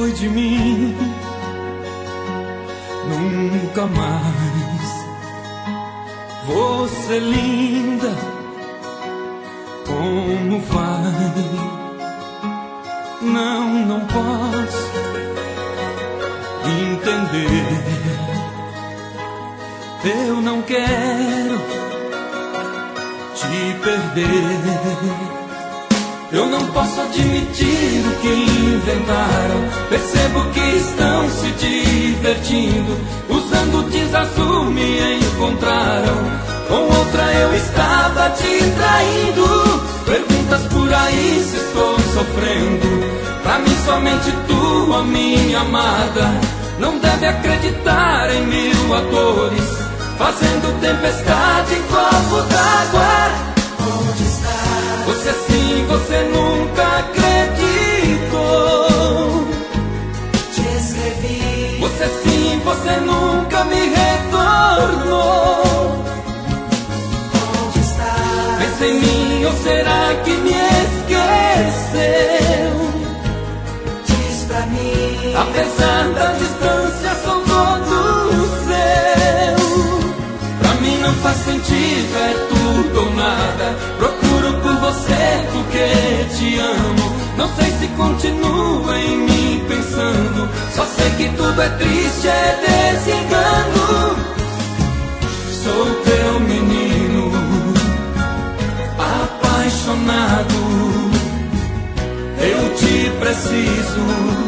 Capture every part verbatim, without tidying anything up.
foi de mim. Nunca mais vou ser linda como vai. Não, não posso entender. Eu não quero te perder. Eu não posso admitir o que inventaram. Percebo que estão se divertindo. Usando o jeans azul me encontraram. Com outra eu estava te traindo. Perguntas por aí se estou sofrendo. Pra mim somente tu, a minha amada. Não deve acreditar em mil atores fazendo tempestade em copo d'água. Onde está? Você sim, você nunca acreditou. Te escrevi. Você sim, você nunca me retornou. Onde está? Pensa em mim ou será que me esqueceu? Diz pra mim. Apesar da distância sou todo seu. Pra mim não faz sentido, é tudo ou nada. Procuro por você porque te amo. Não sei se continua em mim pensando. Só sei que tudo é triste, é desengano. Sou teu menino apaixonado. Eu te preciso,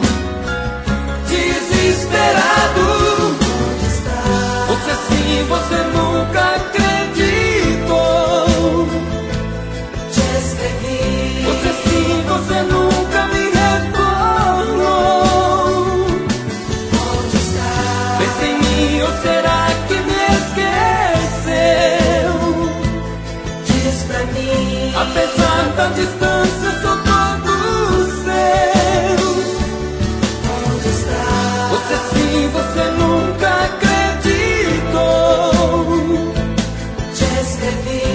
desesperado. Onde está? Você sim, você nunca acreditou. Te escrevi. Você sim, você nunca me retornou. Onde está? Pensa em mim ou será que me esqueceu? Diz pra mim. Apesar da distância sou todo seu. Onde está? Você sim, você nunca acreditou. Te escrevi.